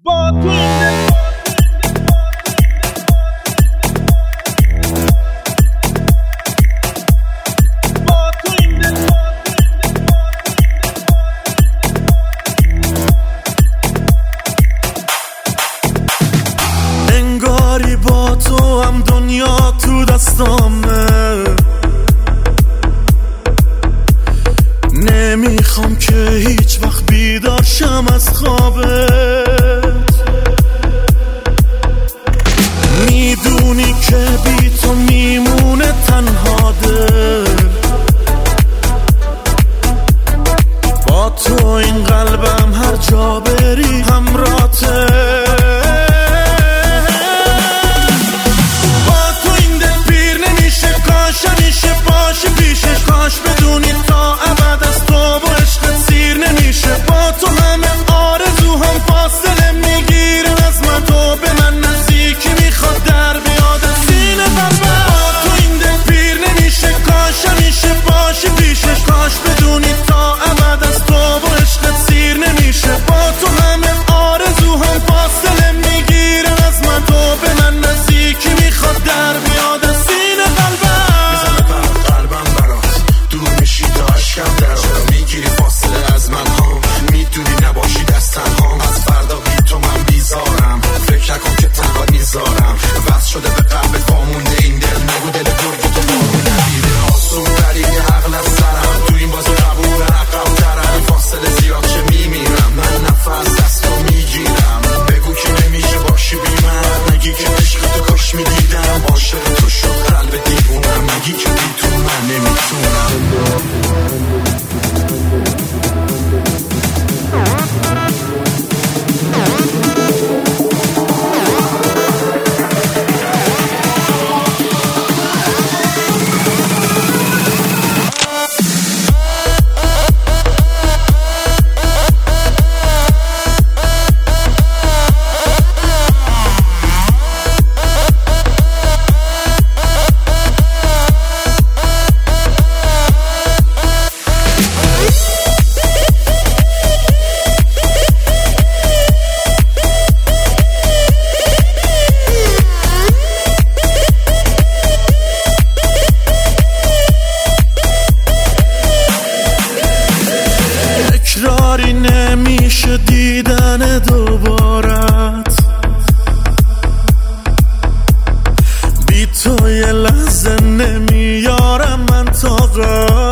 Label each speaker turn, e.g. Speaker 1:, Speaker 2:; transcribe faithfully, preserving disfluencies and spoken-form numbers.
Speaker 1: با تو این
Speaker 2: انگاری با تو هم دنیا تو دستامه، نمیخوام که هیچ وقت بیدار شم از خوابت. میدونی که بی تو میمونه تنها دل، با تو این قلبم هر جا بری همراته. با تو این دل پیر نمیشه، کاش همیشه باشه پیشش، کاش بدونی تا ابد از تو و عشقت سیر نمیشه. با تو همه آرزوهام فاصله میگیره از من، تو به من نزدیکی میخواد در بیاد از سینه قلبم. با تو این دل پیر نمیشه، کاش همیشه باشه پیشش، کاش بدونی تا ابد از تو و عشقت سیر نمیشه. با تو همه آرزوهام فاصله میگیره از من، تو به من نزدیکی میخواد در بیاد از سینه قلبم.
Speaker 3: میزنه برات قلبم برات، دور میشی تا عشقم درات، میگیری فاصله از من ها، میدونی نباشی دست تنها. از فردا بی تو من بیزارم، فکر نکن که تنها میذارم. وصل شده به قلبت وامونده این دل، نگو دل گرگ تو بارو نبیده. آسون ترین عقل از سرم، تو این بازی قبول عقب ترم. فاصله زیاد چه میمیرم، من نفس دست رو میگیرم. بگو که نمیشه باشی بی من، نگی که عشق تو کاش میدیدم. عاشق تو شد قلب دیوونم، نگی که بی تو من نمیتونم.
Speaker 2: تکراری نمیشه دیدن دوبارت، بی تو یه لحظه نمیارم من طاقت.